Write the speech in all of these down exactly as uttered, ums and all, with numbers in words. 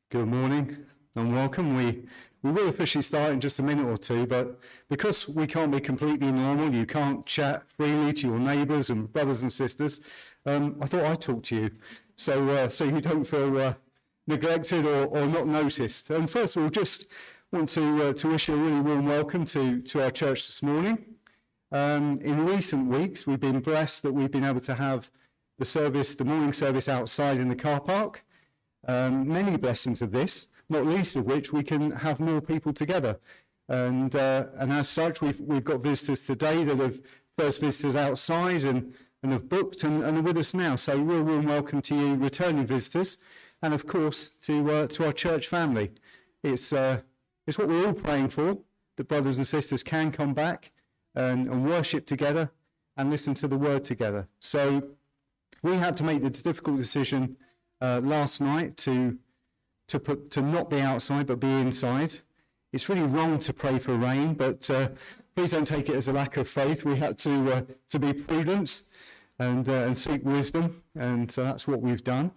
Good morning and welcome. We we will officially start in just a minute or two, but because we can't be completely normal, you can't chat freely to your neighbours and brothers and sisters, um, I thought I'd talk to you, so uh, so you don't feel uh, neglected or, or not noticed. And first of all, just want to uh, to wish you a really warm welcome to, to our church this morning. Um, in recent weeks, we've been blessed that we've been able to have the service, the morning service outside in the car park. Um, many blessings of this, not least of which we can have more people together. And uh, and as such, we've we've got visitors today that have first visited outside and, and have booked and, and are with us now. So real warm welcome to you, returning visitors, and of course to uh, to our church family. It's uh, it's what we're all praying for, that brothers and sisters can come back and, and worship together and listen to the word together. So we had to make the difficult decision Uh, last night to to put to not be outside but be inside. It's really wrong to pray for rain, but uh, please don't take it as a lack of faith. We had to uh, to be prudent and uh, and seek wisdom, and so that's what we've done.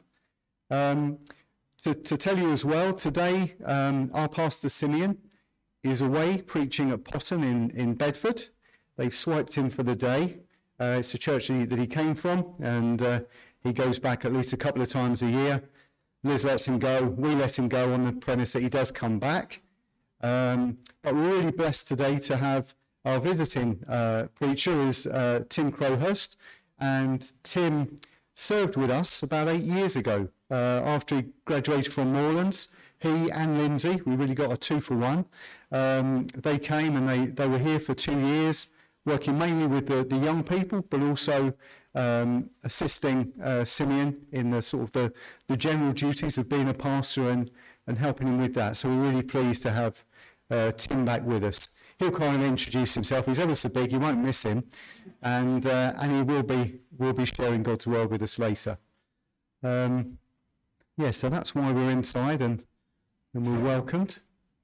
Um, to, to tell you as well, today um, our pastor Simeon is away preaching at Potton in in Bedford. They've swiped him for the day. Uh, it's the church that he, that he came from, and uh, he goes back at least a couple of times a year. Liz lets him go. We let him go on the premise that he does come back. Um, but we're really blessed today to have our visiting uh, preacher is uh, Tim Crowhurst. And Tim served with us about eight years ago uh, after he graduated from Moorlands. He and Lindsay, we really got a two for one. Um, they came and they, they were here for two years, working mainly with the, the young people, but also um, assisting uh, Simeon in the sort of the, the general duties of being a pastor and, and helping him with that. So we're really pleased to have uh, Tim back with us. He'll kind of introduce himself. He's ever so big, you won't miss him, and uh, and he will be will be sharing God's word with us later. Um, yeah, so that's why we're inside and and we're welcomed.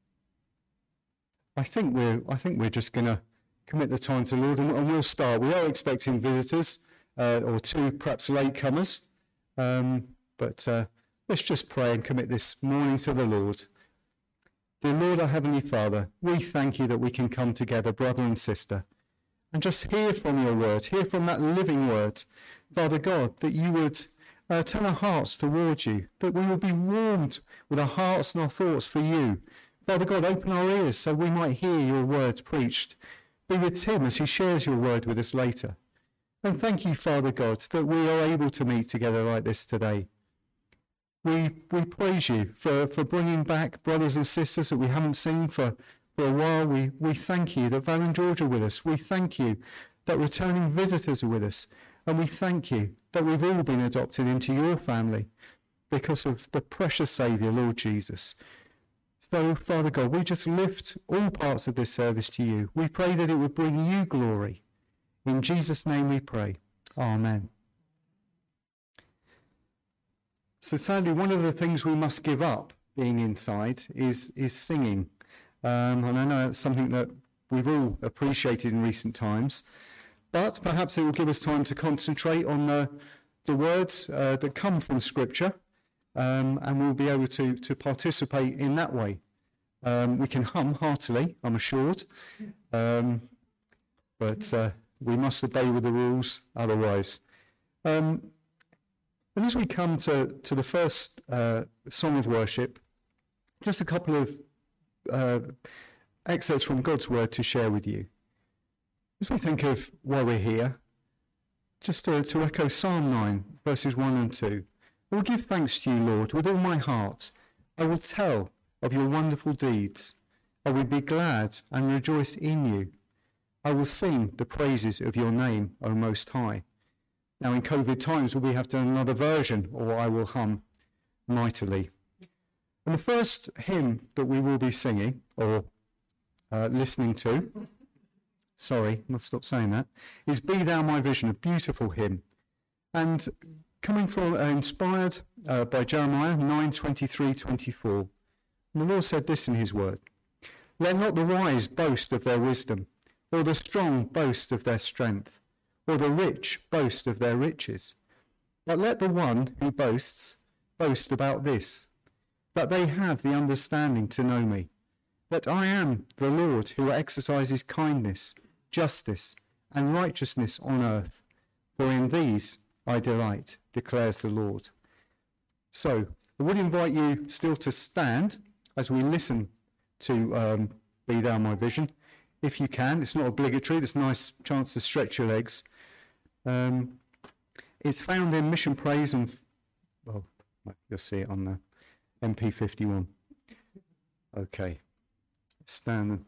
I think we're I think we're just going to commit the time to the Lord, and, and we'll start. We are expecting visitors, uh, or two, perhaps latecomers, um, but uh, let's just pray and commit this morning to the Lord. Dear Lord, our Heavenly Father, we thank you that we can come together, brother and sister, and just hear from your word, hear from that living word. Father God, that you would uh, turn our hearts towards you, that we will be warmed with our hearts and our thoughts for you. Father God, open our ears so we might hear your word preached. Be with Tim as he shares your word with us later. And thank you, Father God, that we are able to meet together like this today. We we praise you for, for bringing back brothers and sisters that we haven't seen for, for a while. We, we thank you that Val and George are with us. We thank you that returning visitors are with us. And we thank you that we've all been adopted into your family because of the precious Saviour, Lord Jesus. So, Father God, we just lift all parts of this service to you. We pray that it would bring you glory. In Jesus' name we pray. Amen. So sadly, one of the things we must give up being inside is, is singing. Um, and I know it's something that we've all appreciated in recent times. But perhaps it will give us time to concentrate on the, the words uh, that come from Scripture. Um, and we'll be able to, to participate in that way. Um, we can hum heartily, I'm assured, um, but uh, we must obey with the rules otherwise. Um, and as we come to, to the first uh, song of worship, just a couple of uh, excerpts from God's word to share with you. As we think of why we're here, just to, to echo Psalm nine, verses one and two. I will give thanks to you, Lord, with all my heart. I will tell of your wonderful deeds. I will be glad and rejoice in you. I will sing the praises of your name, O Most High. Now in COVID times, we have done another version, or I will hum mightily. And the first hymn that we will be singing, or uh, listening to, sorry, must stop saying that, is Be Thou My Vision, a beautiful hymn. And coming from, uh, inspired uh, by Jeremiah nine, twenty-three, twenty-four. And the Lord said this in his word, Let not the wise boast of their wisdom, or the strong boast of their strength, or the rich boast of their riches. But let the one who boasts boast about this, that they have the understanding to know me, that I am the Lord who exercises kindness, justice, and righteousness on earth, for in these I delight, declares the Lord. So, I would invite you still to stand as we listen to um, Be Thou My Vision, if you can. It's not obligatory, it's a nice chance to stretch your legs. Um, it's found in Mission Praise, and well, you'll see it on the M P fifty-one. Okay, stand.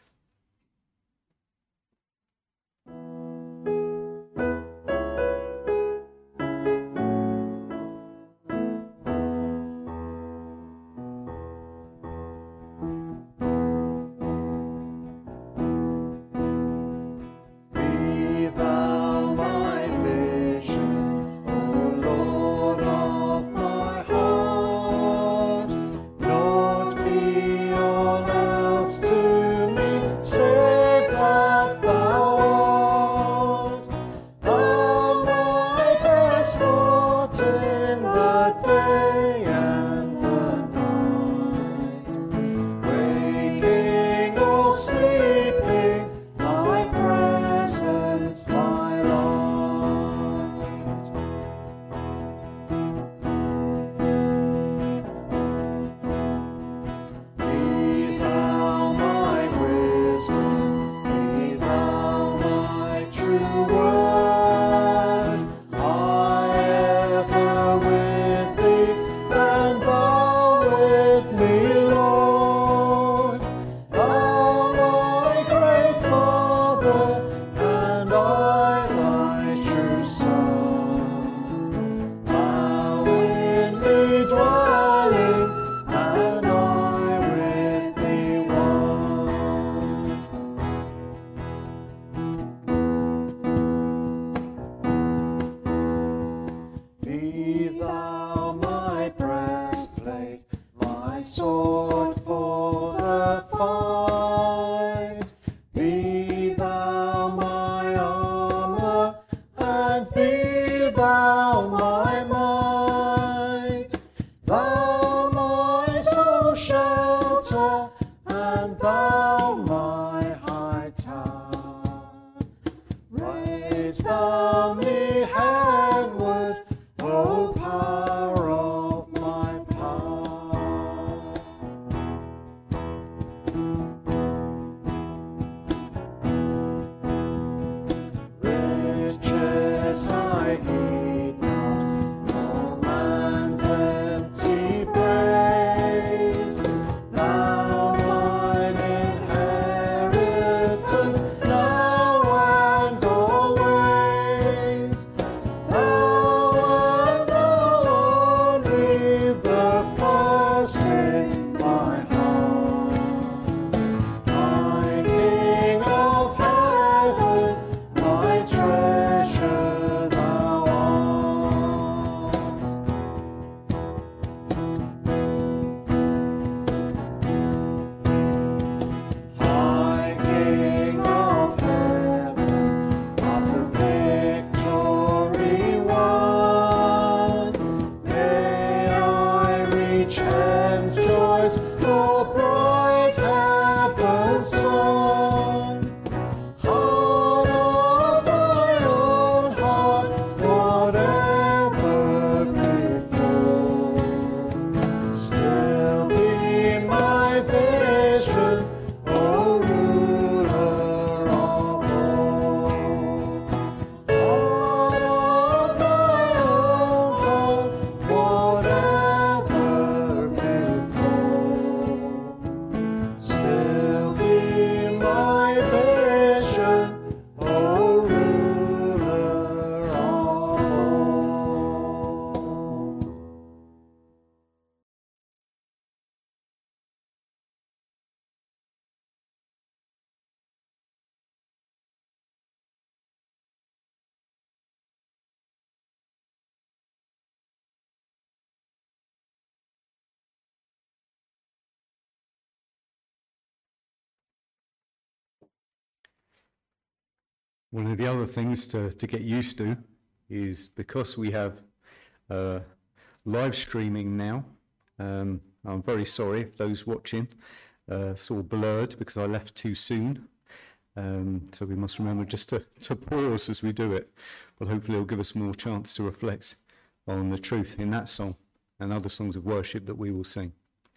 One of the other things to, to get used to is because we have uh, live streaming now, um, I'm very sorry if those watching uh, saw blurred because I left too soon. Um, so we must remember just to, to pause as we do it. But hopefully it'll give us more chance to reflect on the truth in that song and other songs of worship that we will sing.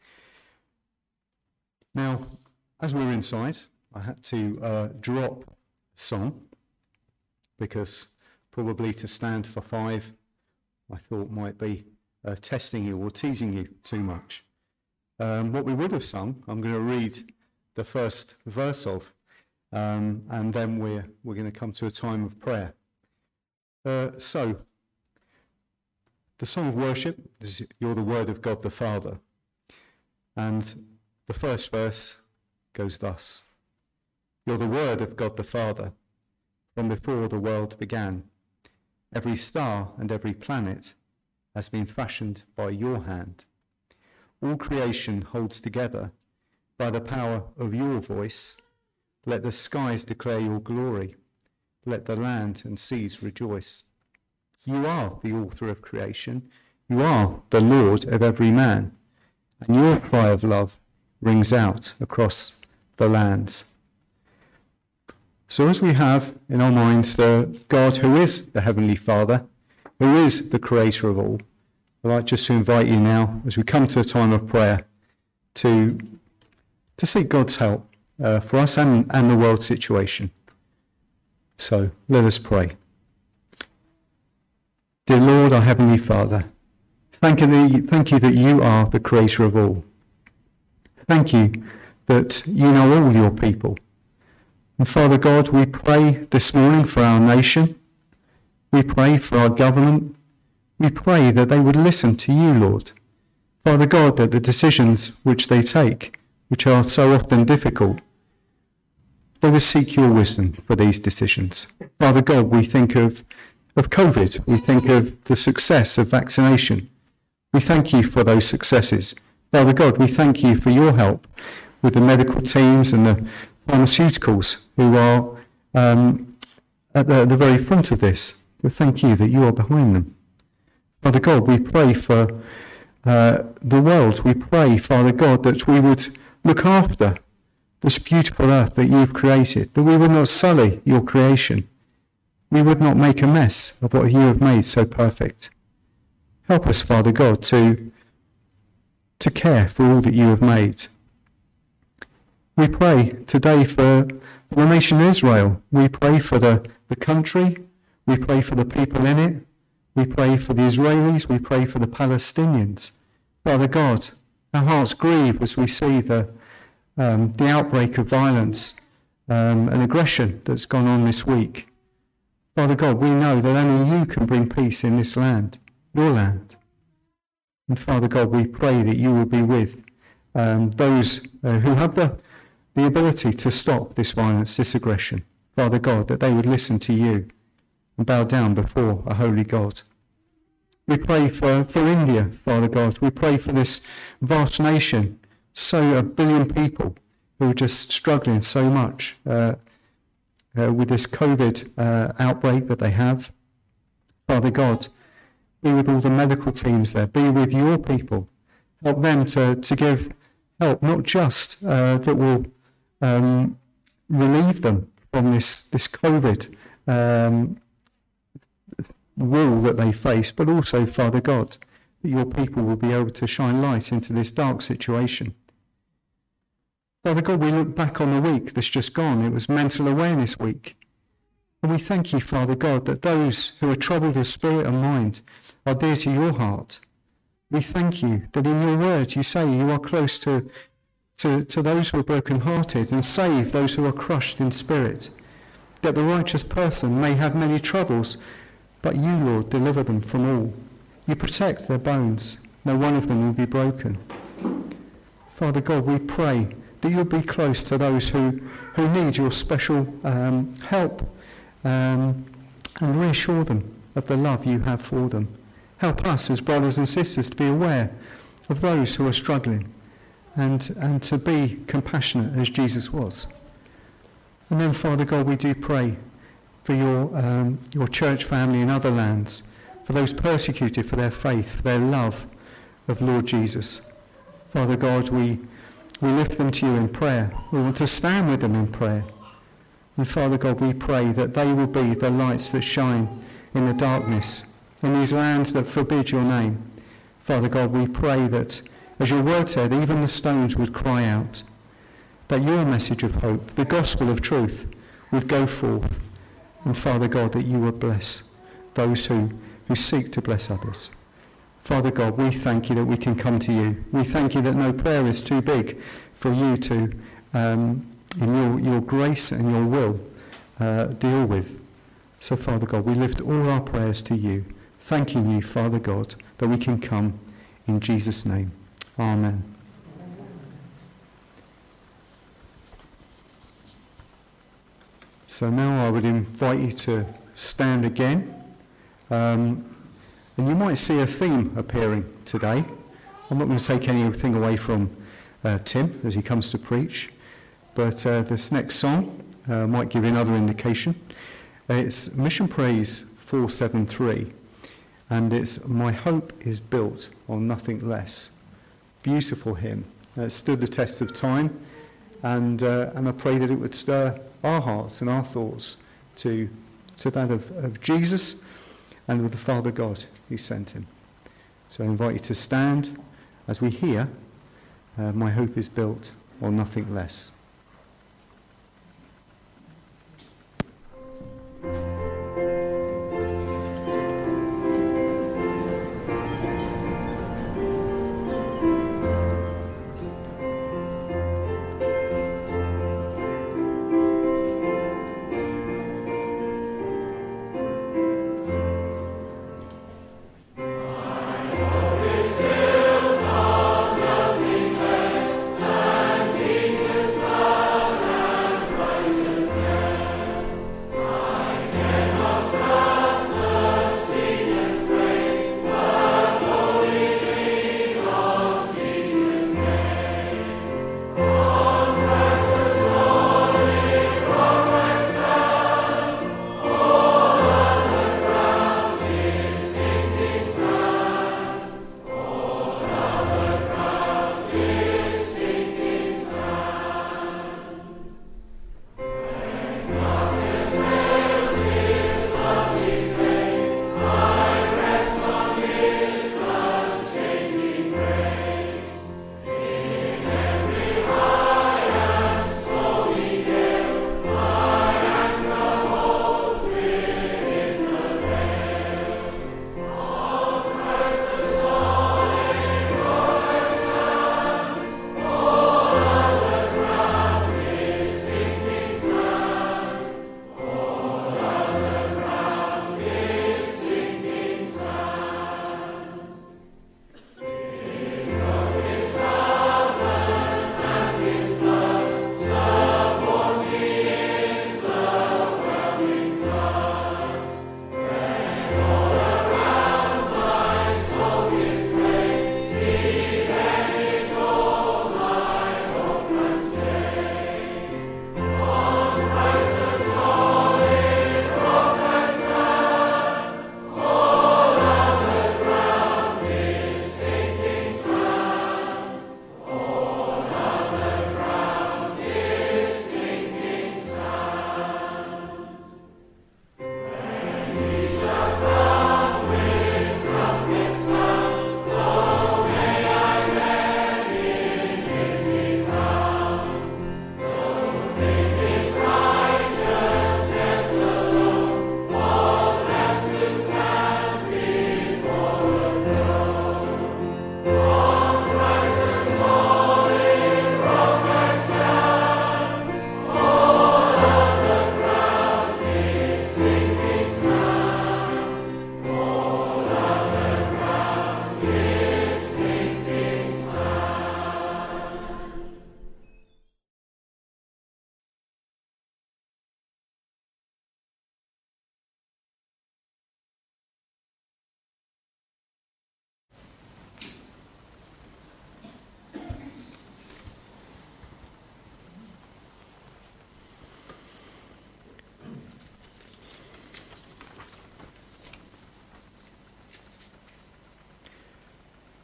Now, as we were inside, I had to uh, drop a song because probably to stand for five, I thought might be uh, testing you or teasing you too much. Um, what we would have sung, I'm going to read the first verse of, um, and then we're, we're going to come to a time of prayer. Uh, so, the song of worship is You're the Word of God the Father. And the first verse goes thus. You're the Word of God the Father, from before the world began. Every star and every planet has been fashioned by your hand. All creation holds together by the power of your voice. Let the skies declare your glory. Let the land and seas rejoice. You are the author of creation. You are the Lord of every man. And your cry of love rings out across the lands. So as we have in our minds the God who is the Heavenly Father, who is the creator of all, I'd like just to invite you now, as we come to a time of prayer, to, to seek God's help uh, for us and, and the world situation. So let us pray. Dear Lord, our Heavenly Father, thank you, that, thank you that you are the creator of all. Thank you that you know all your people. And Father God, we pray this morning for our nation. We pray for our government. We pray that they would listen to you, Lord. Father God, that the decisions which they take, which are so often difficult, they would seek your wisdom for these decisions. Father God, we think of, of COVID. We think of the success of vaccination. We thank you for those successes. Father God, we thank you for your help with the medical teams and the pharmaceuticals who are um, at the, the very front of this. We thank you that you are behind them. Father God, we pray for uh, the world. We pray, Father God, that we would look after this beautiful earth that you've created, that we would not sully your creation. We would not make a mess of what you have made so perfect. Help us, Father God, to, to care for all that you have made. We pray today for the nation Israel. We pray for the, the country. We pray for the people in it. We pray for the Israelis. We pray for the Palestinians. Father God, our hearts grieve as we see the, um, the outbreak of violence um, and aggression that's gone on this week. Father God, we know that only you can bring peace in this land, your land. And Father God, we pray that you will be with um, those uh, who have the the ability to stop this violence, this aggression. Father God, that they would listen to you and bow down before a holy God. We pray for, for India, Father God. We pray for this vast nation, so a billion people who are just struggling so much uh, uh, with this COVID uh, outbreak that they have. Father God, be with all the medical teams there. Be with your people. Help them to, to give help, not just uh, that will Um, relieve them from this, this COVID um, wall that they face, but also, Father God, that your people will be able to shine light into this dark situation. Father God, we look back on the week that's just gone. It was Mental Awareness Week. And we thank you, Father God, that those who are troubled of spirit and mind are dear to your heart. We thank you that in your word you say you are close to To, to those who are broken-hearted and save those who are crushed in spirit, that the righteous person may have many troubles, but you, Lord, deliver them from all. You protect their bones. No one of them will be broken. Father God, we pray that you'll be close to those who, who need your special um, help um, and reassure them of the love you have for them. Help us as brothers and sisters to be aware of those who are struggling, and and to be compassionate as Jesus was. And then, Father God, we do pray for your um, your church family in other lands, for those persecuted for their faith, for their love of Lord Jesus. Father God, we, we lift them to you in prayer. We want to stand with them in prayer. And Father God, we pray that they will be the lights that shine in the darkness, in these lands that forbid your name. Father God, we pray that, as your word said, even the stones would cry out, that your message of hope, the gospel of truth, would go forth. And Father God, that you would bless those who, who seek to bless others. Father God, we thank you that we can come to you. We thank you that no prayer is too big for you to, um, in your, your grace and your will, uh, deal with. So, Father God, we lift all our prayers to you, thanking you, Father God, that we can come in Jesus' name. Amen. So now I would invite you to stand again. Um, and you might see a theme appearing today. I'm not going to take anything away from uh, Tim as he comes to preach, but uh, this next song uh, might give you another indication. It's Mission Praise four seventy-three, and it's My Hope is Built on Nothing Less. Beautiful hymn. Uh, it stood the test of time, and uh, and I pray that it would stir our hearts and our thoughts to, to that of, of Jesus and of the Father God who sent him. So I invite you to stand as we hear uh, My Hope is Built on Nothing Less. Jesus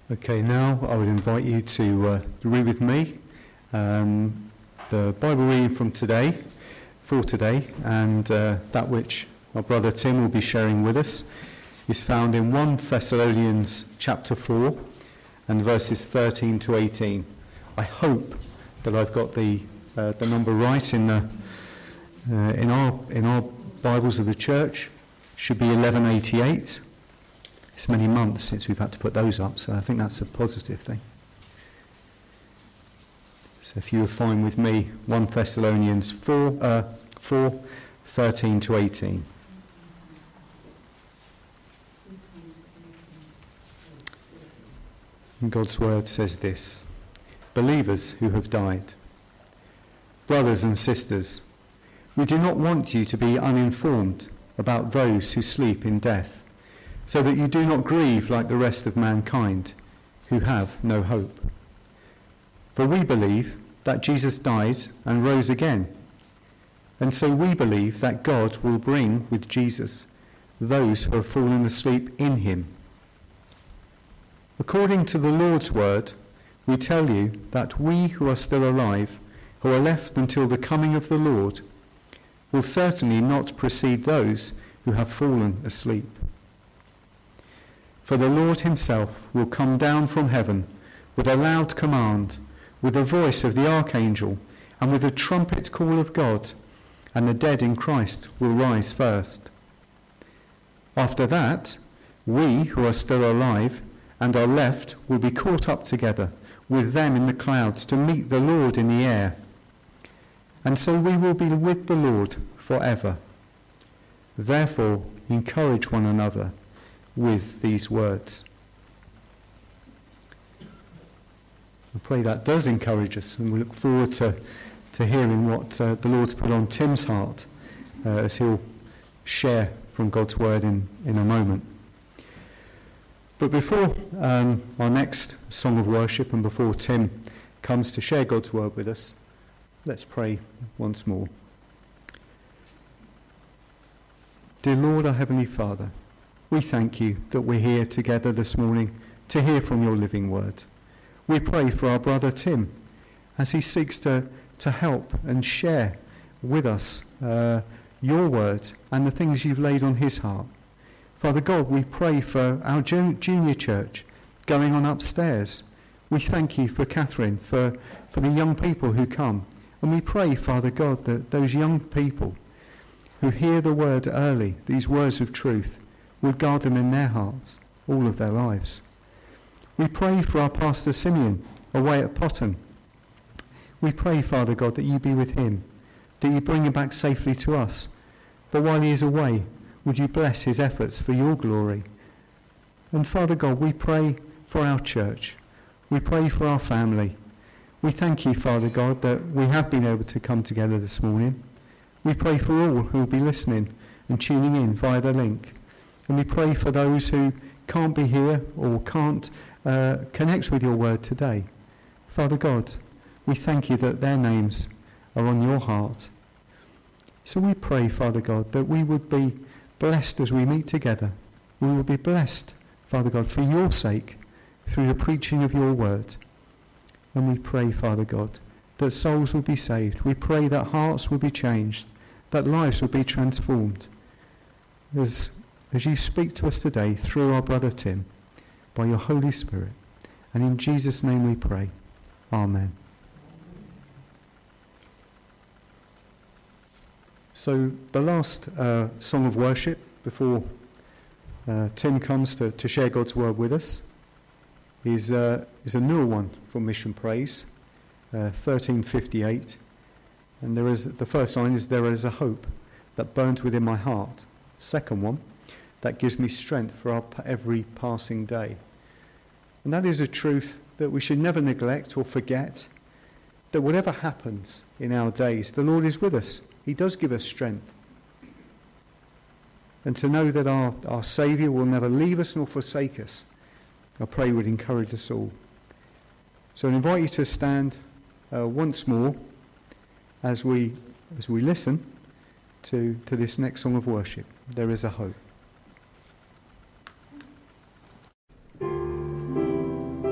Okay, now I would invite you to uh, read with me um, the Bible reading from today, for today, and uh, that which our brother Tim will be sharing with us is found in First Thessalonians chapter four and verses thirteen to eighteen. I hope that I've got the uh, the number right in the uh, in our in our Bibles of the church. Should be eleven eighty-eight. It's many months since we've had to put those up, so I think that's a positive thing. So if you were fine with me, First Thessalonians four, uh, four, thirteen to eighteen. And God's word says this: Believers who have died, brothers and sisters, we do not want you to be uninformed about those who sleep in death, so that you do not grieve like the rest of mankind, who have no hope. For we believe that Jesus died and rose again, and so we believe that God will bring with Jesus those who have fallen asleep in him. According to the Lord's word, we tell you that we who are still alive, who are left until the coming of the Lord, will certainly not precede those who have fallen asleep. For the Lord himself will come down from heaven with a loud command, with the voice of the archangel, and with the trumpet call of God, and the dead in Christ will rise first. After that, we who are still alive and are left will be caught up together with them in the clouds to meet the Lord in the air. And so we will be with the Lord forever. Therefore, encourage one another with these words. I pray that does encourage us, and we look forward to, to hearing what uh, the Lord's put on Tim's heart uh, as he'll share from God's word in, in a moment. But before um, our next song of worship and before Tim comes to share God's word with us, let's pray once more. Dear Lord, our Heavenly Father, we thank you that we're here together this morning to hear from your living word. We pray for our brother Tim as he seeks to, to help and share with us uh, your word and the things you've laid on his heart. Father God, we pray for our junior church going on upstairs. We thank you for Catherine, for, for the young people who come. And we pray, Father God, that those young people who hear the word early, these words of truth, will guard them in their hearts all of their lives. We pray for our Pastor Simeon away at Potton. We pray, Father God, that you be with him, that you bring him back safely to us. But while he is away, would you bless his efforts for your glory? And Father God, we pray for our church. We pray for our family. We thank you, Father God, that we have been able to come together this morning. We pray for all who will be listening and tuning in via the link. And we pray for those who can't be here or can't uh, connect with your word today. Father God, we thank you that their names are on your heart. So we pray, Father God, that we would be blessed as we meet together. We will be blessed, Father God, for your sake, through the preaching of your word. And we pray, Father God, that souls will be saved. We pray that hearts will be changed, that lives will be transformed. As, as you speak to us today through our brother Tim, by your Holy Spirit. And in Jesus' name we pray. Amen. So the last uh, song of worship before uh, Tim comes to, to share God's word with us is, uh, is a newer one from Mission Praise, uh, thirteen fifty-eight. And there is the first line is, "There is a hope that burns within my heart." Second one, "That gives me strength for our, every passing day." And that is a truth that we should never neglect or forget, that whatever happens in our days, the Lord is with us. He does give us strength. And to know that our, our Saviour will never leave us nor forsake us, I pray would encourage us all. So I invite you to stand uh, once more as we as we listen to, to this next song of worship. There is a hope.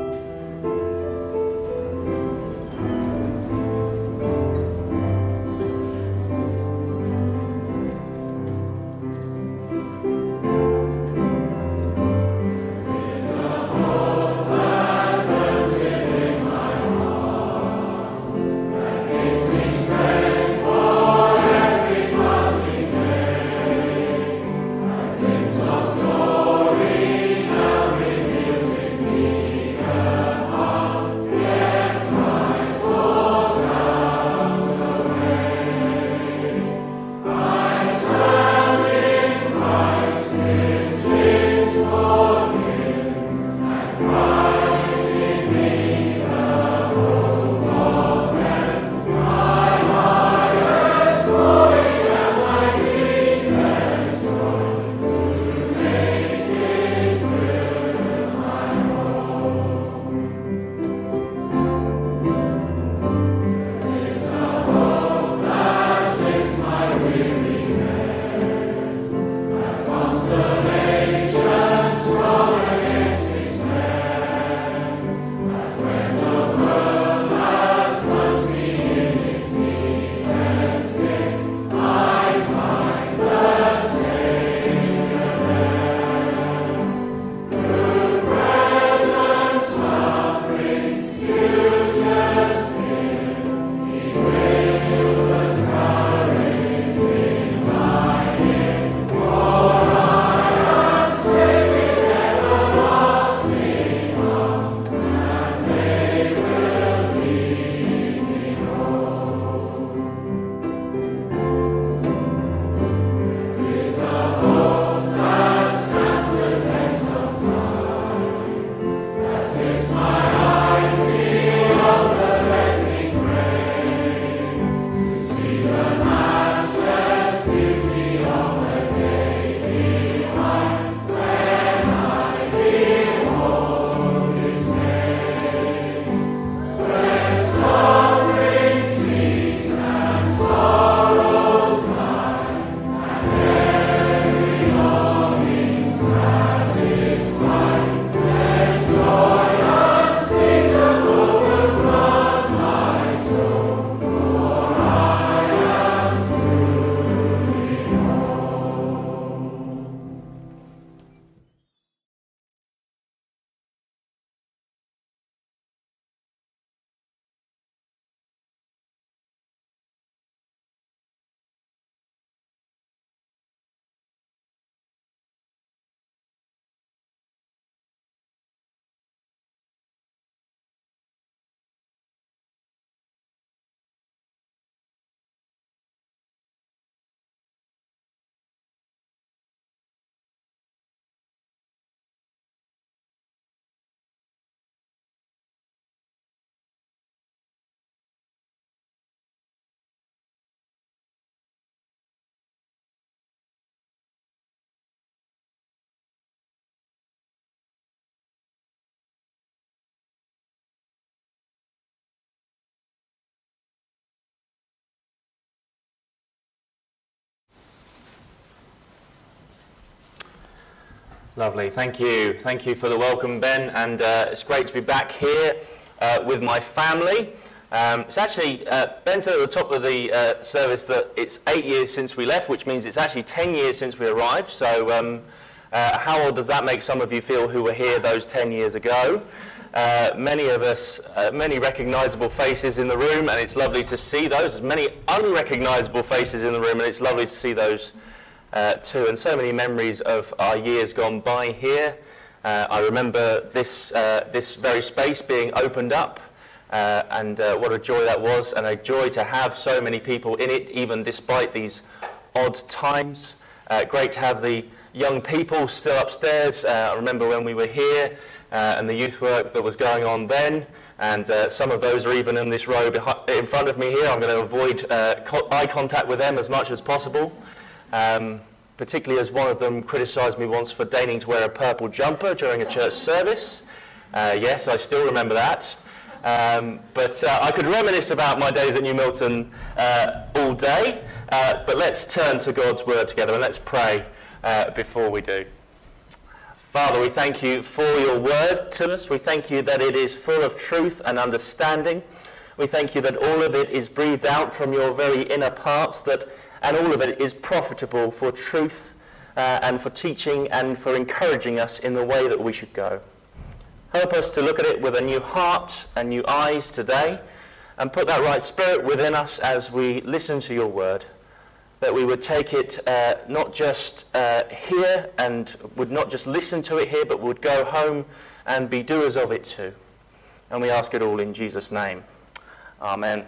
Lovely, thank you. Thank you for the welcome, Ben, and uh, it's great to be back here uh, with my family. Um, it's actually, uh, Ben said at the top of the uh, service that it's eight years since we left, which means it's actually ten years since we arrived. So um, uh, how old does that make some of you feel who were here those ten years ago? Uh, many of us, uh, many recognisable faces in the room, and it's lovely to see those. There's many unrecognisable faces in the room, and it's lovely to see those uh, too. And so many memories of our years gone by here. Uh, I remember this, uh, this very space being opened up, uh, and uh, what a joy that was, and a joy to have so many people in it, even despite these odd times. Uh, great to have the young people still upstairs. Uh, I remember when we were here, Uh, and the youth work that was going on then, and uh, some of those are even in this row behind, in front of me here. I'm going to avoid uh, co- eye contact with them as much as possible, um, particularly as one of them criticised me once for deigning to wear a purple jumper during a church service. Uh, yes, I still remember that. Um, but uh, I could reminisce about my days at New Milton uh, all day, uh, but let's turn to God's Word together and let's pray uh, before we do. Father, we thank you for your word to us. We thank you that it is full of truth and understanding. We thank you that all of it is breathed out from your very inner parts, that, and all of it is profitable for truth uh, and for teaching and for encouraging us in the way that we should go. Help us to look at it with a new heart and new eyes today, and put that right spirit within us as we listen to your word, that we would take it uh, not just uh, here and would not just listen to it here, but would go home and be doers of it too. And we ask it all in Jesus' name. Amen.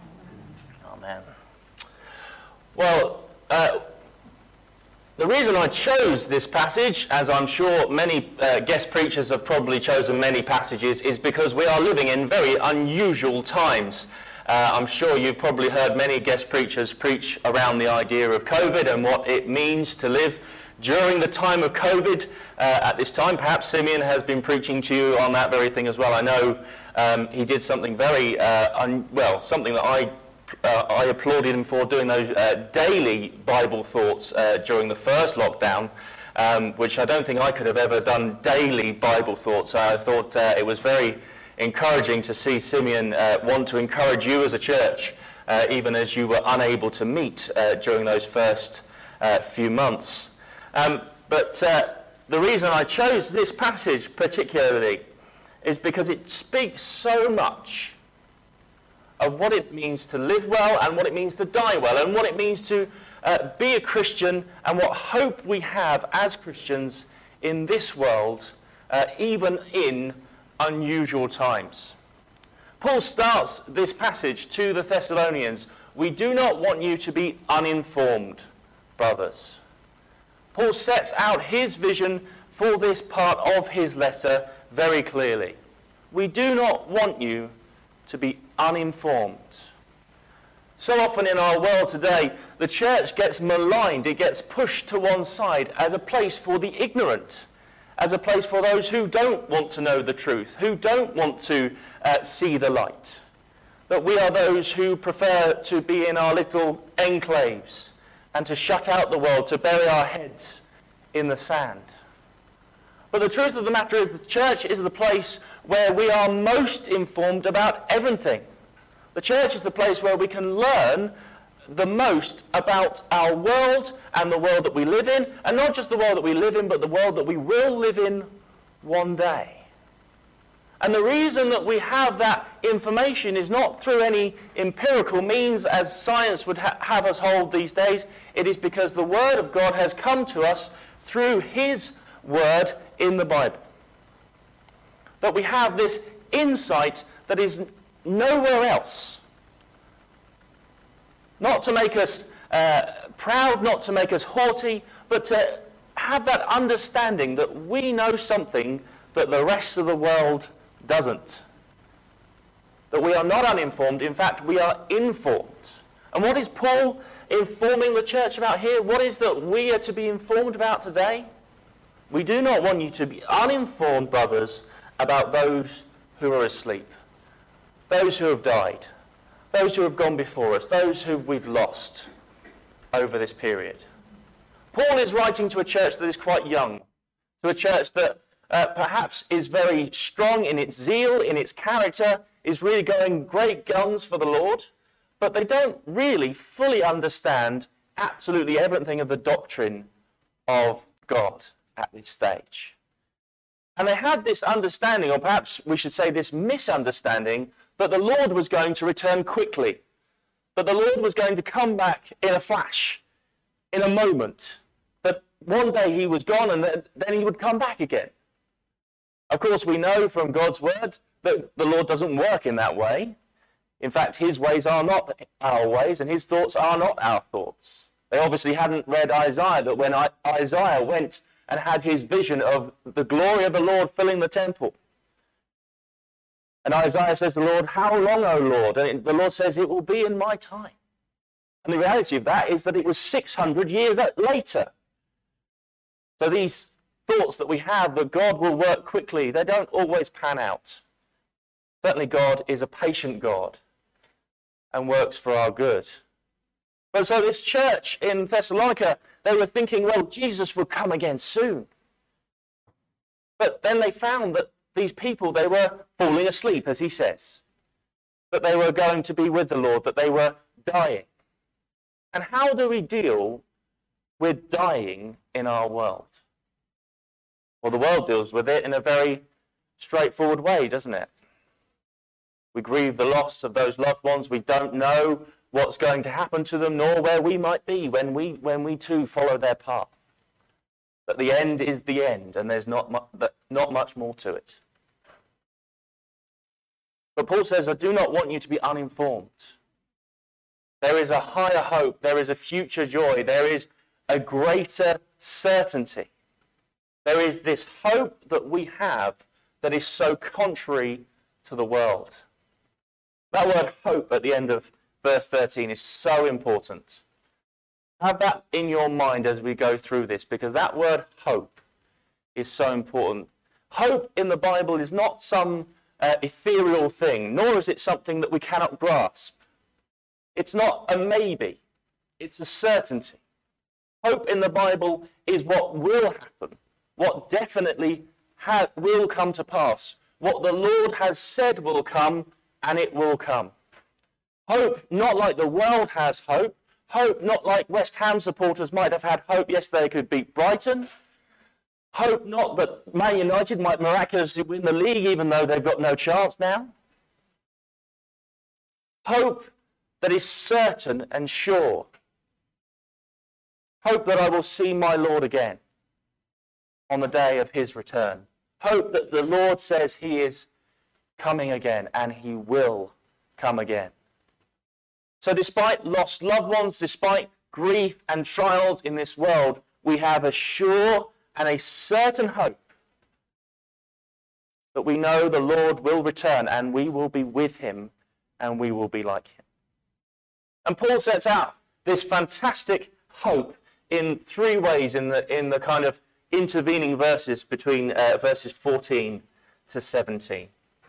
Amen. Well, uh, the reason I chose this passage, as I'm sure many uh, guest preachers have probably chosen many passages, is because we are living in very unusual times. Uh, I'm sure you've probably heard many guest preachers preach around the idea of COVID and what it means to live during the time of COVID uh, at this time. Perhaps Simeon has been preaching to you on that very thing as well. I know um, he did something very, uh, un- well, something that I uh, I applauded him for, doing those uh, daily Bible thoughts uh, during the first lockdown, um, which I don't think I could have ever done daily Bible thoughts. I thought uh, it was very encouraging to see Simeon uh, want to encourage you as a church, uh, even as you were unable to meet uh, during those first uh, few months. Um, but uh, the reason I chose this passage particularly is because it speaks so much of what it means to live well and what it means to die well and what it means to uh, be a Christian and what hope we have as Christians in this world, uh, even in unusual times. Paul starts this passage to the Thessalonians. We do not want you to be uninformed, brothers. Paul sets out his vision for this part of his letter very clearly. We do not want you to be uninformed. So often in our world today, the church gets maligned, it gets pushed to one side as a place for the ignorant, as a place for those who don't want to know the truth, who don't want to uh, see the light. That we are those who prefer to be in our little enclaves and to shut out the world, to bury our heads in the sand. But the truth of the matter is the church is the place where we are most informed about everything. The church is the place where we can learn the most about our world and the world that we live in, and not just the world that we live in, but the world that we will live in one day. And the reason that we have that information is not through any empirical means, as science would ha- have us hold these days. It is because the Word of God has come to us through His Word in the Bible. That we have this insight that is nowhere else. Not to make us uh, proud, not to make us haughty, but to have that understanding that we know something that the rest of the world doesn't. That we are not uninformed, in fact, we are informed. And what is Paul informing the church about here? What is that we are to be informed about today? We do not want you to be uninformed, brothers, about those who are asleep, those who have died, those who have gone before us, those who we've lost over this period. Paul is writing to a church that is quite young, to a church that uh, perhaps is very strong in its zeal, in its character, is really going great guns for the Lord, but they don't really fully understand absolutely everything of the doctrine of God at this stage. And they had this understanding, or perhaps we should say this misunderstanding, that the Lord was going to return quickly, that the Lord was going to come back in a flash, in a moment, that one day he was gone and then he would come back again. Of course, we know from God's word that the Lord doesn't work in that way. In fact, his ways are not our ways and his thoughts are not our thoughts. They obviously hadn't read Isaiah, that when Isaiah went and had his vision of the glory of the Lord filling the temple. And Isaiah says to the Lord, "How long, O Lord?" And the Lord says, "It will be in my time." And the reality of that is that it was six hundred years later. So these thoughts that we have that God will work quickly, they don't always pan out. Certainly God is a patient God and works for our good. But so this church in Thessalonica, they were thinking, well, Jesus will come again soon. But then they found that these people, they were falling asleep, as he says. That they were going to be with the Lord, that they were dying. And how do we deal with dying in our world? Well, the world deals with it in a very straightforward way, doesn't it? We grieve the loss of those loved ones. We don't know what's going to happen to them, nor where we might be when we, when we too follow their path. But the end is the end, and there's not, mu- not much more to it. But Paul says, I do not want you to be uninformed. There is a higher hope, there is a future joy, there is a greater certainty. There is this hope that we have that is so contrary to the world. That word hope at the end of verse thirteen is so important. Have that in your mind as we go through this, because that word hope is so important. Hope in the Bible is not some uh, ethereal thing, nor is it something that we cannot grasp. It's not a maybe, it's a certainty. Hope in the Bible is what will happen, what definitely ha- will come to pass, what the Lord has said will come, and it will come. Hope not like the world has hope. Hope not like West Ham supporters might have had hope yesterday could beat Brighton. Hope not that Man United might miraculously win the league even though they've got no chance now. Hope that is certain and sure. Hope that I will see my Lord again on the day of his return. Hope that the Lord says he is coming again, and he will come again. So despite lost loved ones, despite grief and trials in this world, we have a sure and a certain hope that we know the Lord will return and we will be with him and we will be like him. And Paul sets out this fantastic hope in three ways in the, in the kind of intervening verses between uh, verses fourteen to seventeen.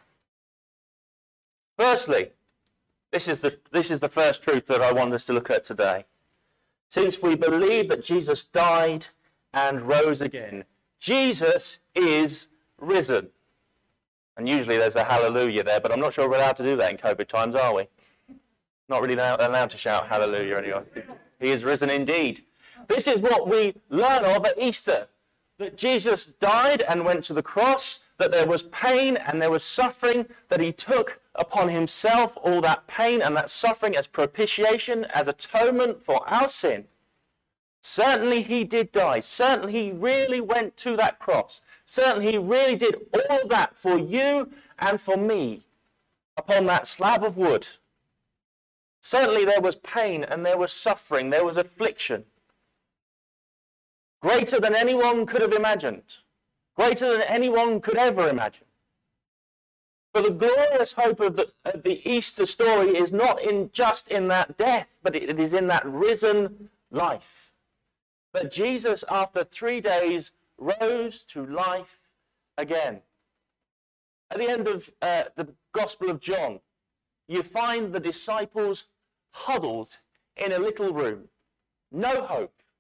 Firstly, this is the this is the first truth that I want us to look at today. Since we believe that Jesus died and rose again, Jesus is risen. And usually there's a hallelujah there, but I'm not sure we're allowed to do that in COVID times, are we? Not really allowed to shout hallelujah anyway. He is risen indeed. This is what we learn of at Easter, that Jesus died and went to the cross, that there was pain and there was suffering, that he took upon himself all that pain and that suffering as propitiation, as atonement for our sin. Certainly he did die. Certainly he really went to that cross. Certainly he really did all that for you and for me upon that slab of wood. Certainly there was pain and there was suffering, there was affliction. Greater than anyone could have imagined. Greater than anyone could ever imagine. But the glorious hope of the, of the Easter story is not in just in that death, but it is in that risen life. That Jesus, after three days, rose to life again. At the end of uh, the Gospel of John, you find the disciples huddled in a little room. No hope,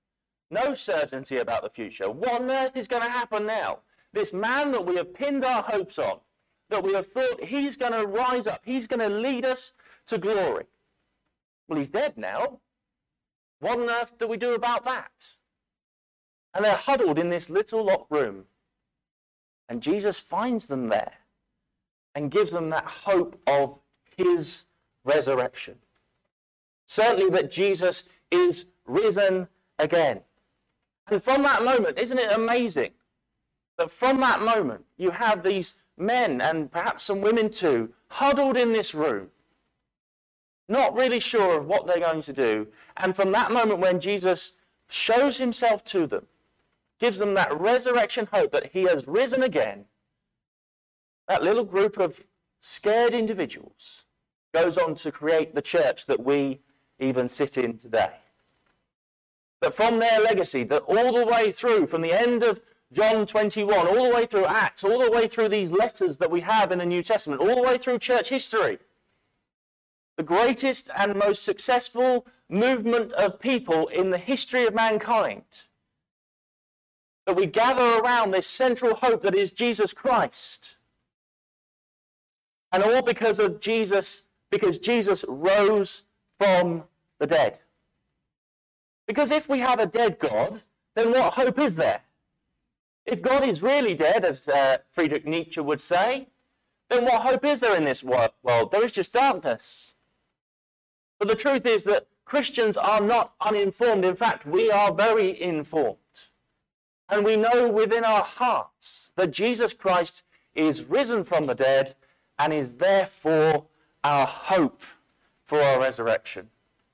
No certainty about the future. What on earth is going to happen now? This man that we have pinned our hopes on, that we have thought he's going to rise up, he's going to lead us to glory. Well, he's dead now. What on earth do we do about that? And they're huddled in this little locked room. And Jesus finds them there and gives them that hope of his resurrection. Certainly that Jesus is risen again. And from that moment, isn't it amazing that from that moment you have these men and perhaps some women too huddled in this room, not really sure of what they're going to do. And from that moment when Jesus shows himself to them, gives them that resurrection hope that he has risen again, that little group of scared individuals goes on to create the church that we even sit in today. That from their legacy, that all the way through, from the end of John twenty-one, all the way through Acts, all the way through these letters that we have in the New Testament, all the way through church history, the greatest and most successful movement of people in the history of mankind, that we gather around this central hope that is Jesus Christ. And all because of Jesus, because Jesus rose from the dead. Because if we have a dead God, then what hope is there? If God is really dead, as uh, Friedrich Nietzsche would say, then what hope is there in this world? There is just darkness. But the truth is that Christians are not uninformed. In fact, we are very informed. And we know within our hearts that Jesus Christ is risen from the dead and is therefore our hope for our resurrection.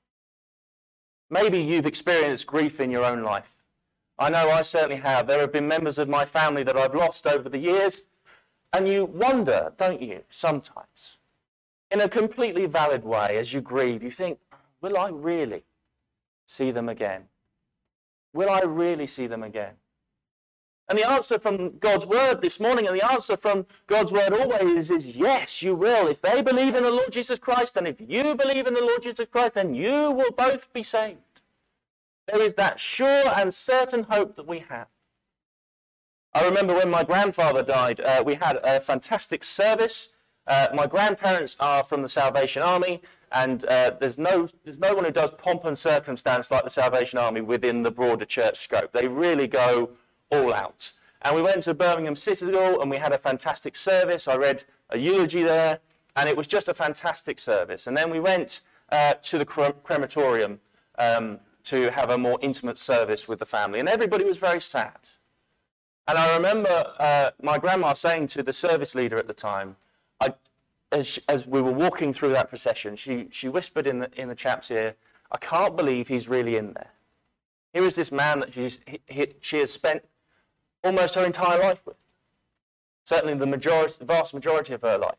Maybe you've experienced grief in your own life. I know I certainly have. There have been members of my family that I've lost over the years, and you wonder, don't you, sometimes, in a completely valid way, as you grieve, you think, will I really see them again? Will I really see them again? And the answer from God's word this morning, and the answer from God's word always is yes, you will. If they believe in the Lord Jesus Christ, and if you believe in the Lord Jesus Christ, then you will both be saved. There is that sure and certain hope that we have. I remember when my grandfather died, uh, we had a fantastic service. Uh, my grandparents are from the Salvation Army, and uh, there's no there's no one who does pomp and circumstance like the Salvation Army within the broader church scope. They really go all out. And we went to Birmingham Citadel and we had a fantastic service. I read a eulogy there, and it was just a fantastic service. And then we went uh, to the cre- crematorium um, to have a more intimate service with the family, and everybody was very sad. And I remember uh, my grandma saying to the service leader at the time, I, as, she, as we were walking through that procession, she, she whispered in the, in the chap's ear, I can't believe he's really in there. Here is this man that she's, he, he, she has spent almost her entire life with. Certainly the majority, the vast majority of her life.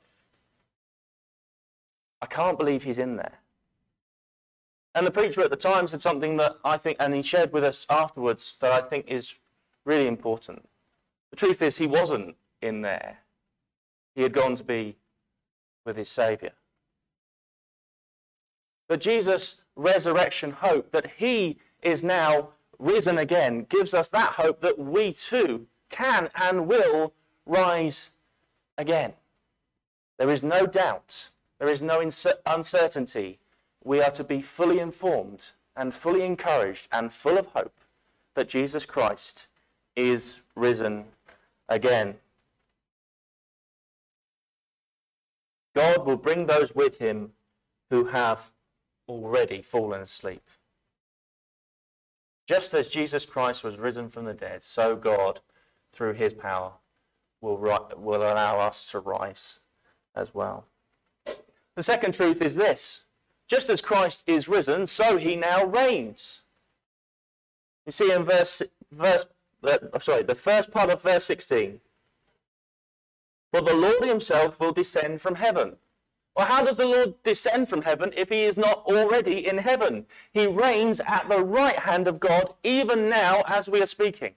I can't believe he's in there. And the preacher at the time said something that I think, and he shared with us afterwards, that I think is really important. The truth is, he wasn't in there. He had gone to be with his Saviour. But Jesus' resurrection hope, that he is now risen again, gives us that hope that we too can and will rise again. There is no doubt, there is no uncertainty. We are to be fully informed and fully encouraged and full of hope that Jesus Christ is risen again. God will bring those with him who have already fallen asleep. Just as Jesus Christ was risen from the dead, so God, through his power, will, ri- will allow us to rise as well. The second truth is this. Just as Christ is risen, so he now reigns. You see in verse, verse uh, sorry, the first part of verse sixteen. For the Lord himself will descend from heaven. Well, how does the Lord descend from heaven if he is not already in heaven? He reigns at the right hand of God, even now as we are speaking.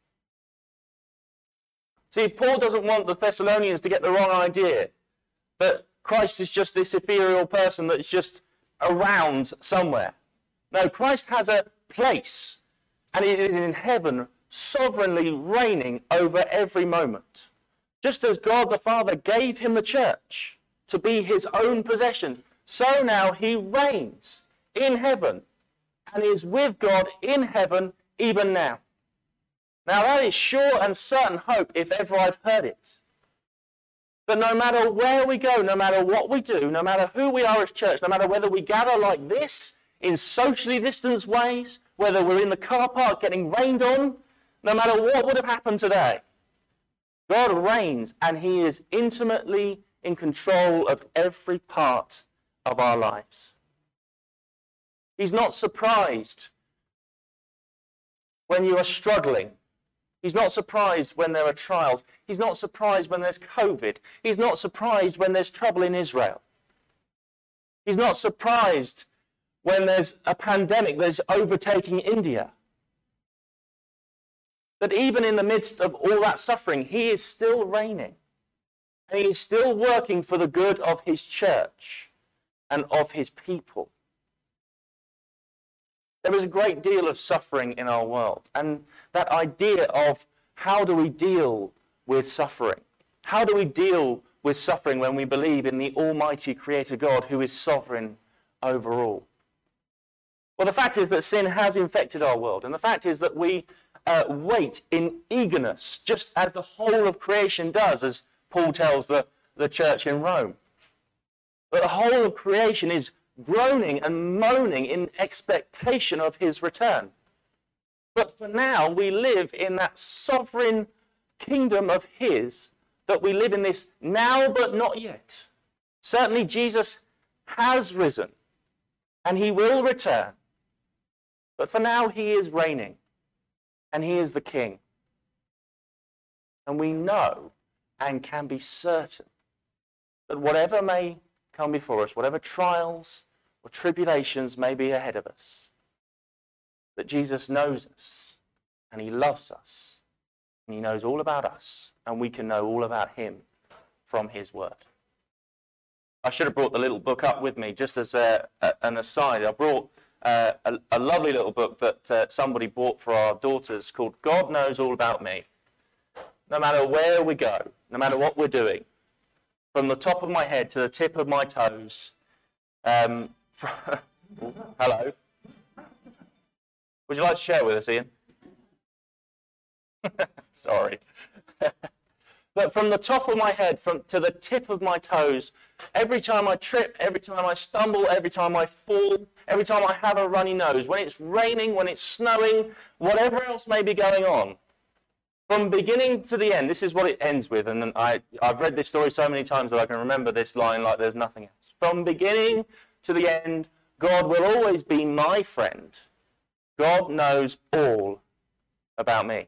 See, Paul doesn't want the Thessalonians to get the wrong idea that Christ is just this ethereal person that's just around somewhere. No, Christ has a place And it is in heaven, sovereignly reigning over every moment. Just as God the Father gave him the church to be his own possession, so now he reigns in heaven and is with God in heaven even now. Now that is sure and certain hope if ever I've heard it. But no matter where we go, no matter what we do, no matter who we are as church, no matter whether we gather like this in socially distanced ways, whether we're in the car park getting rained on, no matter what would have happened today, God reigns and he is intimately in control of every part of our lives. He's not surprised when you are struggling. He's not surprised when there are trials. He's not surprised when there's COVID. He's not surprised when there's trouble in Israel. He's not surprised when there's a pandemic that's overtaking India. That even in the midst of all that suffering, he is still reigning. And he is still working for the good of his church and of his people. There is a great deal of suffering in our world. And that idea of how do we deal with suffering? How do we deal with suffering when we believe in the Almighty Creator God who is sovereign over all? Well, the fact is that sin has infected our world. And the fact is that we uh, wait in eagerness, just as the whole of creation does, as Paul tells the, the church in Rome. But the whole of creation is groaning and moaning in expectation of his return. But for now, we live in that sovereign kingdom of his, that we live in this now but not yet. Certainly Jesus has risen and he will return. But for now, he is reigning and he is the king. And we know and can be certain that whatever may come before us, whatever trials or tribulations may be ahead of us, that Jesus knows us and he loves us and he knows all about us and we can know all about him from his word. I should have brought the little book up with me just as a, a, an aside. I brought uh, a, a lovely little book that uh, somebody bought for our daughters called God Knows All About Me. No matter where we go, no matter what we're doing, from the top of my head to the tip of my toes, um, hello. Would you like to share with us, Ian? Sorry. But from the top of my head from to the tip of my toes, every time I trip, every time I stumble, every time I fall, every time I have a runny nose, when it's raining, when it's snowing, whatever else may be going on, from beginning to the end, this is what it ends with. And I, I've read this story so many times that I can remember this line like there's nothing else. From beginning to the end, God will always be my friend. God knows all about me.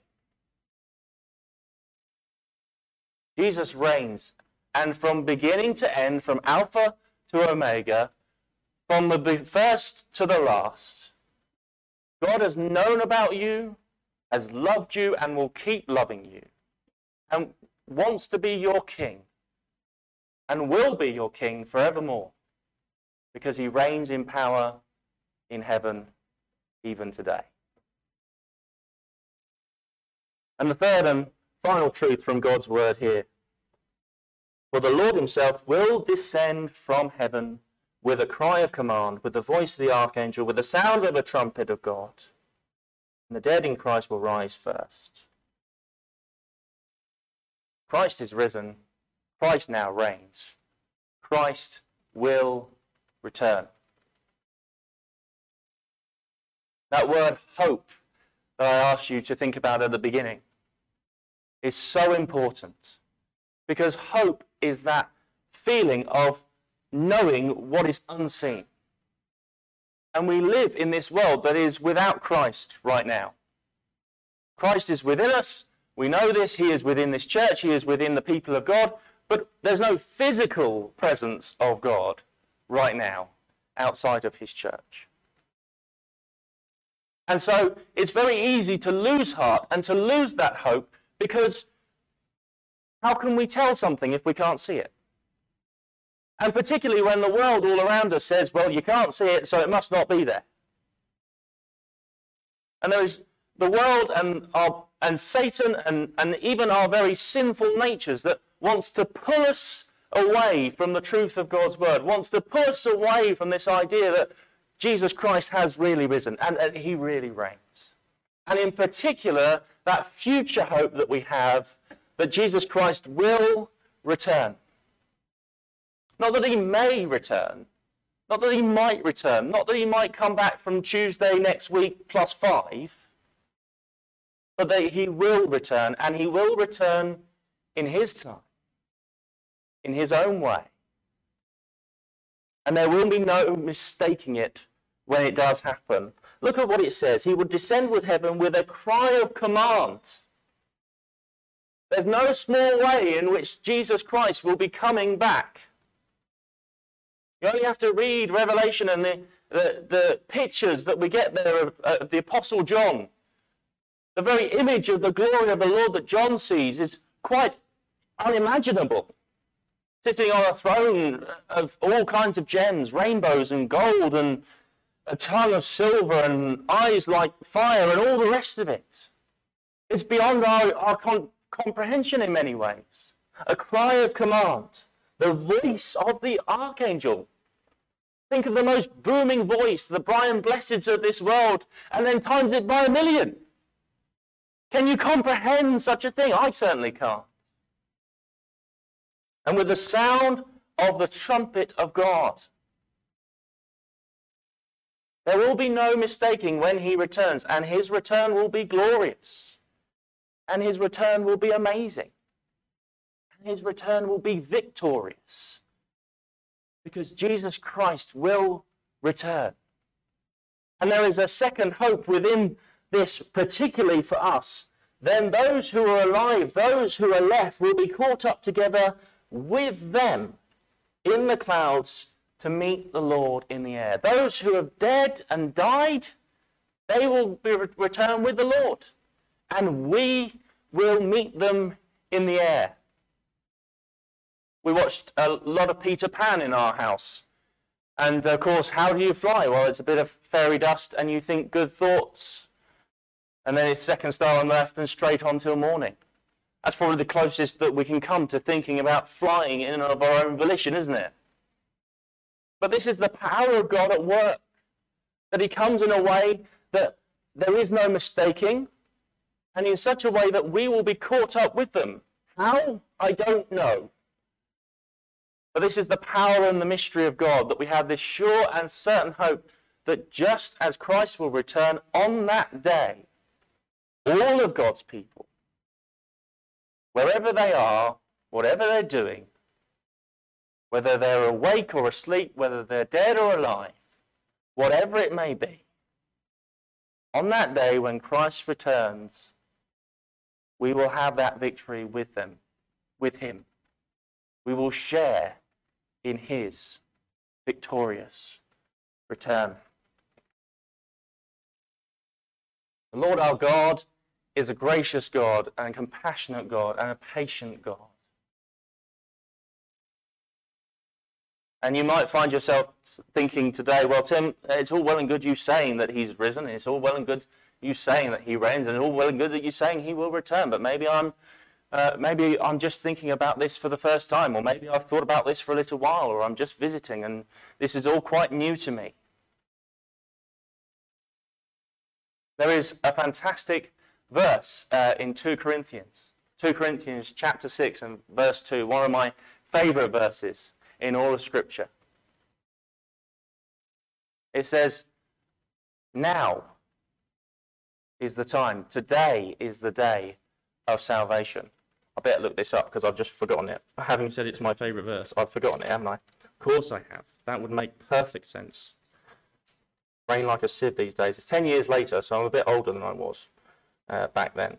Jesus reigns, and from beginning to end, from Alpha to Omega, from the first to the last, God has known about you, has loved you, and will keep loving you, and wants to be your king, and will be your king forevermore, because he reigns in power in heaven even today. And the third and final truth from God's word here. For the Lord himself will descend from heaven with a cry of command, with the voice of the archangel, with the sound of a trumpet of God. And the dead in Christ will rise first. Christ is risen. Christ now reigns. Christ will return. That word hope that I asked you to think about at the beginning is so important, because hope is that feeling of knowing what is unseen. And we live in this world that is without Christ right now. Christ is within us. We know this. He is within this church. He is within the people of God. But there's no physical presence of God right now outside of his church. And so it's very easy to lose heart and to lose that hope, because how can we tell something if we can't see it? And particularly when the world all around us says, well, you can't see it, so it must not be there. And there is the world and our and Satan and, and even our very sinful natures that wants to pull us away from the truth of God's word, wants to pull us away from this idea that Jesus Christ has really risen and that he really reigns. And in particular, that future hope that we have that Jesus Christ will return. Not that he may return, not that he might return, not that he might come back from Tuesday next week plus five, but that he will return, and he will return in his time, in his own way. And there will be no mistaking it when it does happen. Look at what it says. He would descend with heaven with a cry of command. There's no small way in which Jesus Christ will be coming back. You only have to read Revelation and the, the, the pictures that we get there of, of the Apostle John. The very image of the glory of the Lord that John sees is quite unimaginable. Sitting on a throne of all kinds of gems, rainbows and gold and a tongue of silver and eyes like fire and all the rest of it. It's beyond our, our con- comprehension in many ways. A cry of command, the voice of the archangel. Think of the most booming voice, the Brian Blesseds of this world, and then times it by a million. Can you comprehend such a thing? I certainly can't. And with the sound of the trumpet of God, there will be no mistaking when he returns, and his return will be glorious, and his return will be amazing, and his return will be victorious, because Jesus Christ will return. And there is a second hope within this, particularly for us. Then those who are alive, those who are left, will be caught up together with them in the clouds to meet the Lord in the air. Those who have dead and died, they will be re- return with the Lord, and we will meet them in the air. We watched a lot of Peter Pan in our house, and of course, how do you fly? Well, it's a bit of fairy dust, and you think good thoughts, and then it's second star on the left and straight on till morning. That's probably the closest that we can come to thinking about flying in and of our own volition, isn't it? But this is the power of God at work, that he comes in a way that there is no mistaking, and in such a way that we will be caught up with them. How? I don't know. But this is the power and the mystery of God, that we have this sure and certain hope that just as Christ will return on that day, all of God's people, wherever they are, whatever they're doing, whether they're awake or asleep, whether they're dead or alive, whatever it may be, on that day when Christ returns, we will have that victory with them, with him. We will share in his victorious return. The Lord our God is a gracious God and a compassionate God and a patient God. And you might find yourself thinking today, well, Tim, it's all well and good you saying that he's risen, and it's all well and good you saying that he reigns, and it's all well and good that you saying he will return, but maybe I'm uh, maybe I'm just thinking about this for the first time, or maybe I've thought about this for a little while, or I'm just visiting, and this is all quite new to me. There is a fantastic verse uh, in two Corinthians, two Corinthians chapter six and verse two, one of my favorite verses in all of Scripture. It says, now is the time, today is the day of salvation. I better look this up because I've just forgotten it. Having said it's my favourite verse, I've forgotten it, haven't I? Of course I have. That would make perfect sense. Brain like a sieve these days. It's ten years later, so I'm a bit older than I was uh, back then.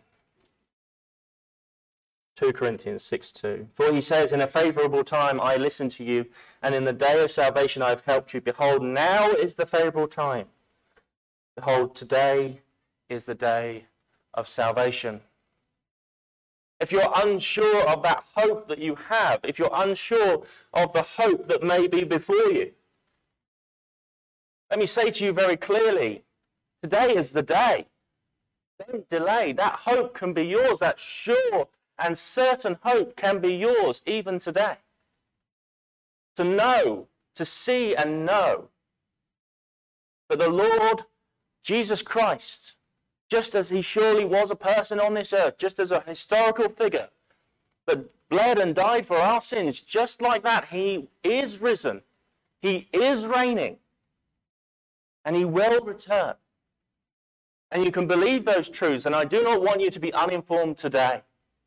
two Corinthians six two. For he says, in a favourable time I listened to you, and in the day of salvation I have helped you. Behold, now is the favourable time. Behold, today is the day of salvation. If you're unsure of that hope that you have, if you're unsure of the hope that may be before you, let me say to you very clearly, today is the day. Don't delay. That hope can be yours. That sure and certain hope can be yours even today. To know, to see and know that the Lord Jesus Christ, just as he surely was a person on this earth, just as a historical figure, but bled and died for our sins, just like that, he is risen, he is reigning, and he will return. And you can believe those truths, and I do not want you to be uninformed today.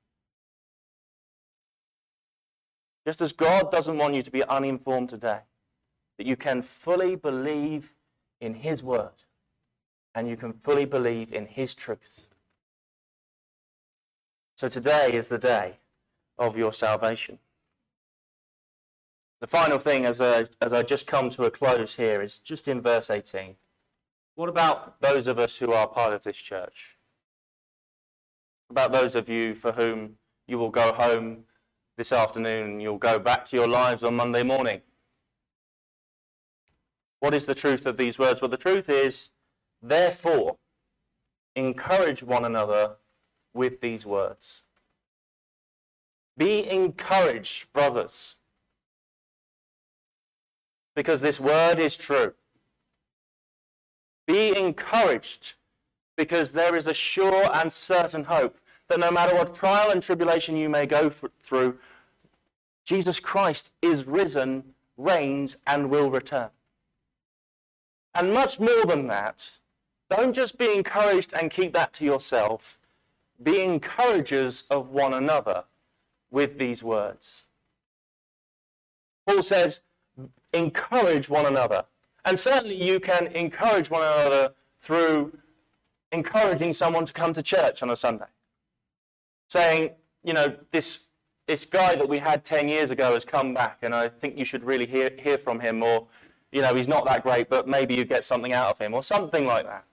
Just as God doesn't want you to be uninformed today, that you can fully believe in his word, and you can fully believe in his truth. So today is the day of your salvation. The final thing, as I, as I just come to a close here, is just in verse eighteen. What about those of us who are part of this church? About those of you for whom you will go home this afternoon and you'll go back to your lives on Monday morning? What is the truth of these words? Well, the truth is, therefore, encourage one another with these words. Be encouraged, brothers, because this word is true. Be encouraged, because there is a sure and certain hope that no matter what trial and tribulation you may go through, Jesus Christ is risen, reigns, and will return. And much more than that, don't just be encouraged and keep that to yourself. Be encouragers of one another with these words. Paul says, encourage one another. And certainly you can encourage one another through encouraging someone to come to church on a Sunday. Saying, you know, this this guy that we had ten years ago has come back and I think you should really hear, hear from him, or, you know, he's not that great, but maybe you get something out of him, or something like that.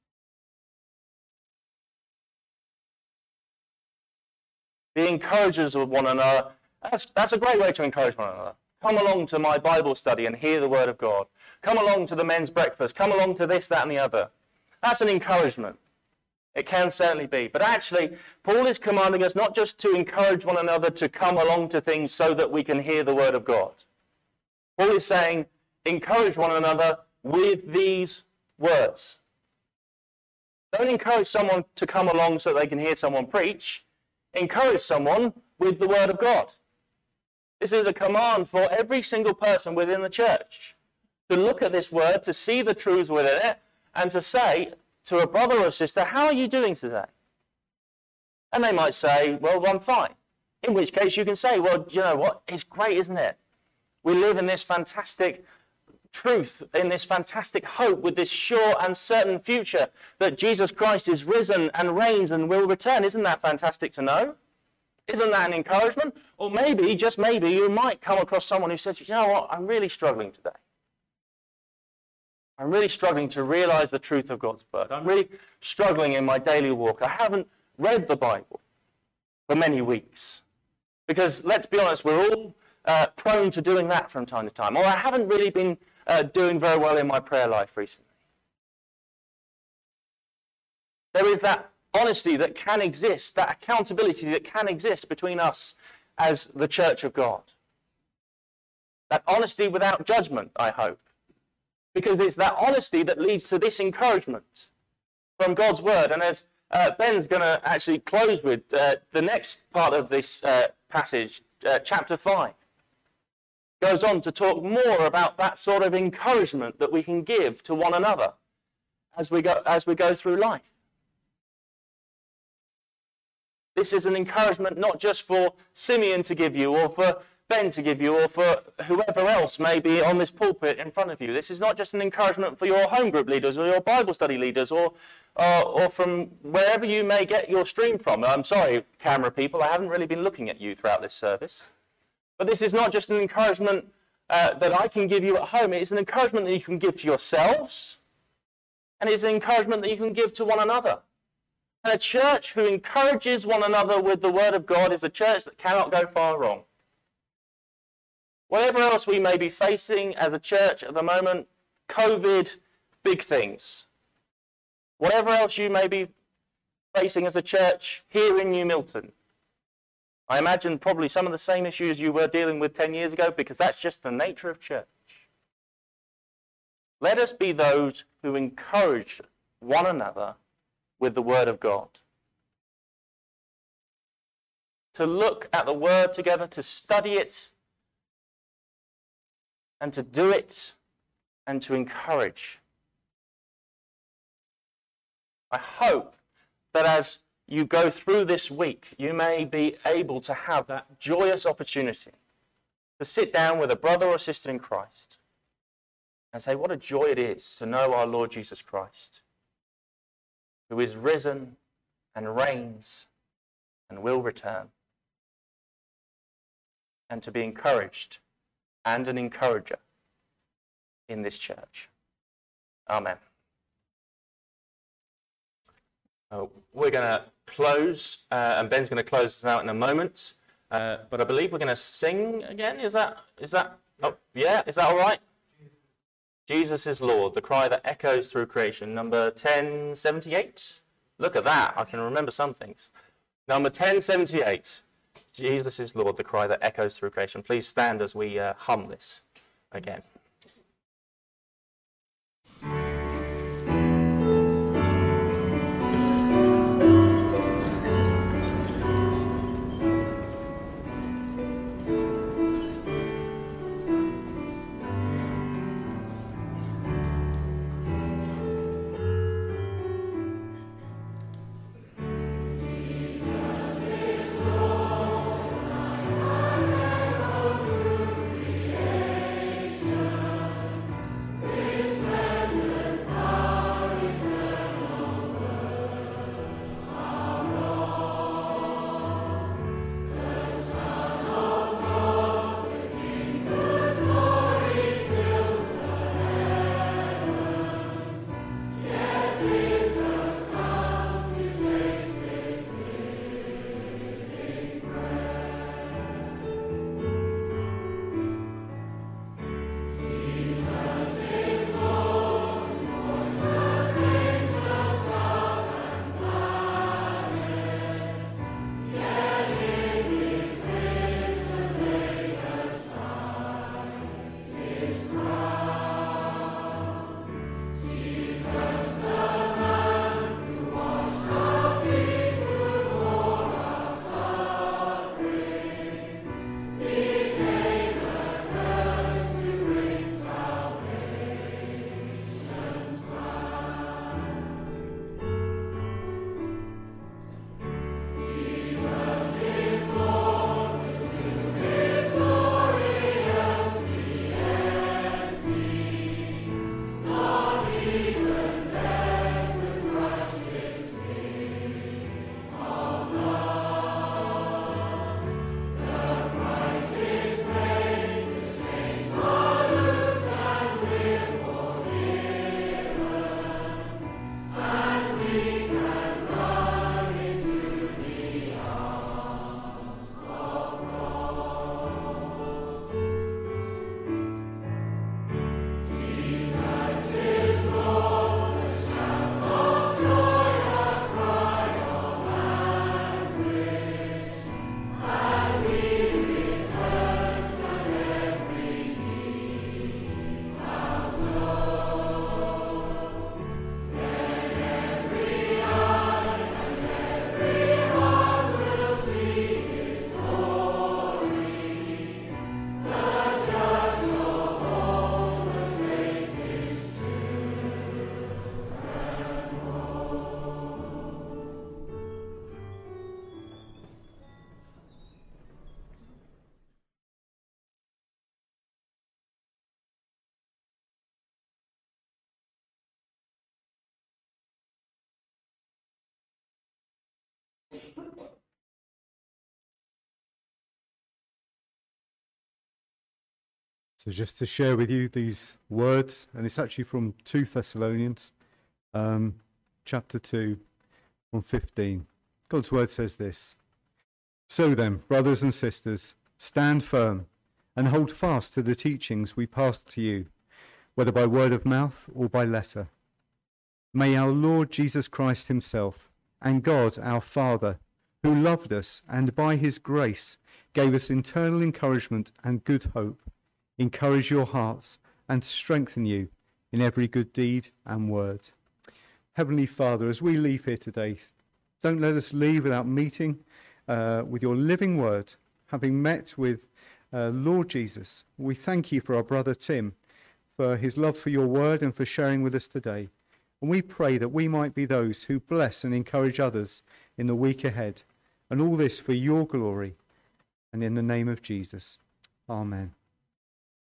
Be encouragers of one another. That's, that's a great way to encourage one another. Come along to my Bible study and hear the word of God. Come along to the men's breakfast. Come along to this, that, and the other. That's an encouragement. It can certainly be. But actually, Paul is commanding us not just to encourage one another to come along to things so that we can hear the word of God. Paul is saying, encourage one another with these words. Don't encourage someone to come along so they can hear someone preach. Encourage someone with the word of God. This is a command for every single person within the church to look at this word, to see the truths within it, and to say to a brother or sister, how are you doing today? And they might say, well, I'm fine. In which case you can say, well, you know what? It's great, isn't it? We live in this fantastic truth, in this fantastic hope, with this sure and certain future that Jesus Christ is risen and reigns and will return. Isn't that fantastic to know? Isn't that an encouragement? Or maybe, just maybe, you might come across someone who says, you know what, I'm really struggling today. I'm really struggling to realize the truth of God's word. I'm really struggling in my daily walk. I haven't read the Bible for many weeks. Because, let's be honest, we're all uh, prone to doing that from time to time. Or I haven't really been uh, doing very well in my prayer life recently. There is that honesty that can exist, that accountability that can exist between us as the Church of God. That honesty without judgment, I hope. Because it's that honesty that leads to this encouragement from God's word. And as uh, Ben's going to actually close with, uh, the next part of this uh, passage, uh, chapter five, goes on to talk more about that sort of encouragement that we can give to one another as we go, as we go through life. This is an encouragement not just for Simeon to give you, or for Ben to give you, or for whoever else may be on this pulpit in front of you. This is not just an encouragement for your home group leaders or your Bible study leaders, or uh, or from wherever you may get your stream from. I'm sorry, camera people, I haven't really been looking at you throughout this service. But this is not just an encouragement uh, that I can give you at home. It's an encouragement that you can give to yourselves, and it's an encouragement that you can give to one another. And a church who encourages one another with the word of God is a church that cannot go far wrong. Whatever else we may be facing as a church at the moment, COVID, big things. Whatever else you may be facing as a church here in New Milton. I imagine probably some of the same issues you were dealing with ten years ago, because that's just the nature of church. Let us be those who encourage one another with the Word of God. To look at the Word together, to study it, and to do it, and to encourage. I hope that as you go through this week, you may be able to have that joyous opportunity to sit down with a brother or sister in Christ and say, what a joy it is to know our Lord Jesus Christ, who is risen and reigns and will return, and to be encouraged and an encourager in this church. Amen. Uh, we're going to close, uh, and Ben's going to close us out in a moment. Uh, but I believe we're going to sing again. Is that, is that, oh, yeah, is that all right? Jesus is Lord, the cry that echoes through creation. Number ten seventy-eight. Look at that. I can remember some things. Number ten seventy-eight. Jesus is Lord, the cry that echoes through creation. Please stand as we uh, hum this again. So just to share with you these words, and it's actually from two Thessalonians, um, chapter two, on fifteen. God's word says this: "So then, brothers and sisters, stand firm and hold fast to the teachings we passed to you, whether by word of mouth or by letter. May our Lord Jesus Christ himself and God our Father, who loved us and by his grace gave us internal encouragement and good hope, encourage your hearts and strengthen you in every good deed and word. Heavenly Father, as we leave here today, don't let us leave without meeting uh, with your living word. Having met with uh, Lord Jesus, we thank you for our brother Tim, for his love for your word and for sharing with us today. And we pray that we might be those who bless and encourage others in the week ahead. And all this for your glory and in the name of Jesus. Amen.